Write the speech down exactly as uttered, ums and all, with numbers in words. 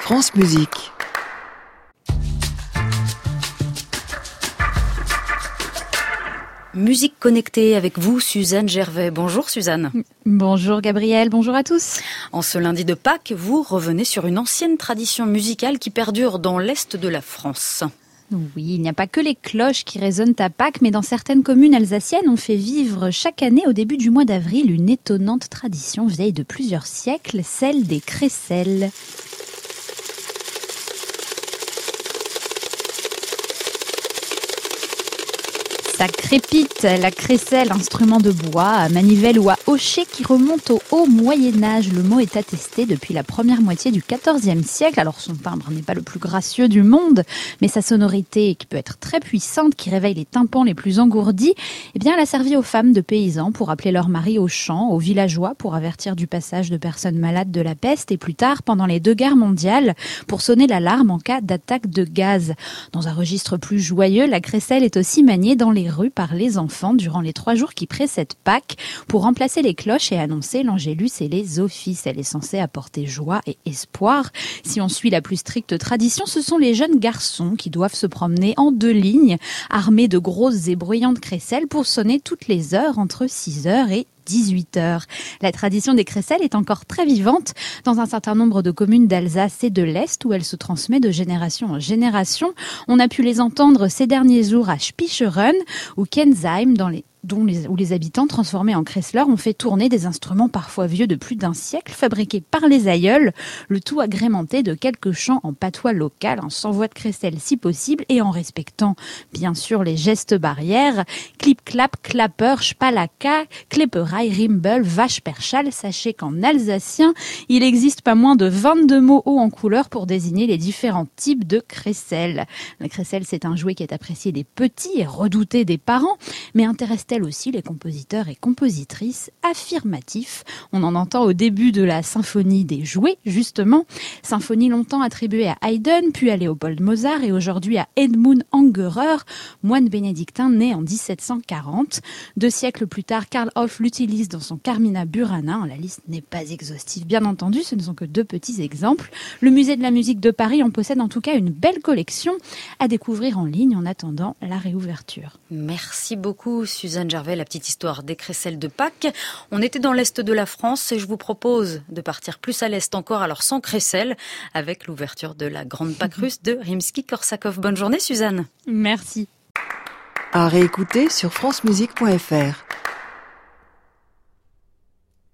France Musique. Musique connectée avec vous, Suzanne Gervais. Bonjour Suzanne. Bonjour Gabrielle, bonjour à tous. En ce lundi de Pâques, vous revenez sur une ancienne tradition musicale qui perdure dans l'est de la France. Oui, il n'y a pas que les cloches qui résonnent à Pâques, mais dans certaines communes alsaciennes, on fait vivre chaque année au début du mois d'avril une étonnante tradition vieille de plusieurs siècles, celle des crécelles. Ça crépite, la crécelle, instrument de bois, à manivelle ou à hochet qui remonte au haut Moyen-Âge. Le mot est attesté depuis la première moitié du quatorzième siècle. Alors son timbre n'est pas le plus gracieux du monde, mais sa sonorité, qui peut être très puissante, qui réveille les tympans les plus engourdis, eh bien, elle a servi aux femmes de paysans pour appeler leurs maris au champ, aux villageois pour avertir du passage de personnes malades de la peste et plus tard, pendant les deux guerres mondiales, pour sonner l'alarme en cas d'attaque de gaz. Dans un registre plus joyeux, la crécelle est aussi maniée dans les rues par les enfants durant les trois jours qui précèdent Pâques pour remplacer les cloches et annoncer l'angélus et les offices. Elle est censée apporter joie et espoir. Si on suit la plus stricte tradition, ce sont les jeunes garçons qui doivent se promener en deux lignes, armés de grosses et bruyantes crécelles pour sonner toutes les heures entre six heures et dix-huit heures. La tradition des crécelles est encore très vivante dans un certain nombre de communes d'Alsace et de l'Est où elle se transmet de génération en génération. On a pu les entendre ces derniers jours à Spicheren ou Kensheim dans les dont les, où les habitants transformés en créceleurs ont fait tourner des instruments parfois vieux de plus d'un siècle, fabriqués par les aïeuls, le tout agrémenté de quelques chants en patois local, en sans voix de crécelle si possible, et en respectant bien sûr les gestes barrières. Clip-clap, clapper, spalaka, klepperei, rimbel, vache-perchal. Sachez qu'en alsacien, il existe pas moins de vingt-deux mots hauts en couleur pour désigner les différents types de crécelles. La crécelle, c'est un jouet qui est apprécié des petits et redouté des parents, mais intéresse tels aussi les compositeurs et compositrices affirmatifs. On en entend au début de la symphonie des jouets, justement. Symphonie longtemps attribuée à Haydn, puis à Léopold Mozart et aujourd'hui à Edmund Angerer, moine bénédictin né en dix-sept cent quarante. Deux siècles plus tard, Karl Orff l'utilise dans son Carmina Burana. La liste n'est pas exhaustive, bien entendu, ce ne sont que deux petits exemples. Le musée de la musique de Paris en possède en tout cas une belle collection à découvrir en ligne en attendant la réouverture. Merci beaucoup, Suzanne Gervais, la petite histoire des crécelles de Pâques. On était dans l'est de la France et je vous propose de partir plus à l'est encore, alors sans crécelles, avec l'ouverture de la grande Pâques russe de Rimsky-Korsakov. Bonne journée, Suzanne. Merci. À réécouter sur francemusique point f r.